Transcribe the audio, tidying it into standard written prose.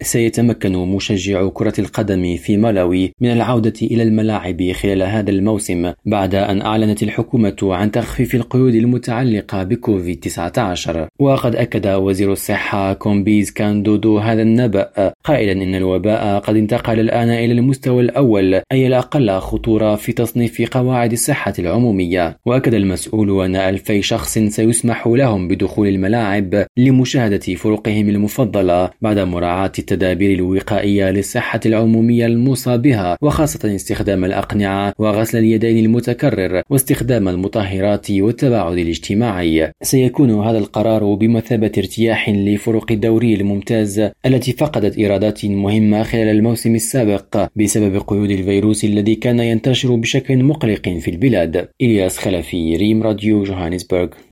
سيتمكن مشجعو كرة القدم في مالاوي من العودة إلى الملاعب خلال هذا الموسم بعد أن أعلنت الحكومة عن تخفيف القيود المتعلقة بكوفيد-19. وقد أكد وزير الصحة كومبيز كاندودو هذا النبأ قائلا إن الوباء قد انتقل الآن إلى المستوى الأول، أي الأقل خطورة في تصنيف قواعد الصحة العمومية. وأكد المسؤول أن 2000 شخص سيسمح لهم بدخول الملاعب لمشاهدة فرقهم المفضلة بعد مراعاة التدابير الوقائية للصحة العمومية الموصى بها، وخاصة استخدام الأقنعة وغسل اليدين المتكرر واستخدام المطهرات والتباعد الاجتماعي. سيكون هذا القرار بمثابة ارتياح لفرق الدوري الممتاز التي فقدت إيرادات مهمة خلال الموسم السابق بسبب قيود الفيروس الذي كان ينتشر بشكل مقلق في البلاد. إلياس خلفي، ريم راديو، جوهانسبرغ.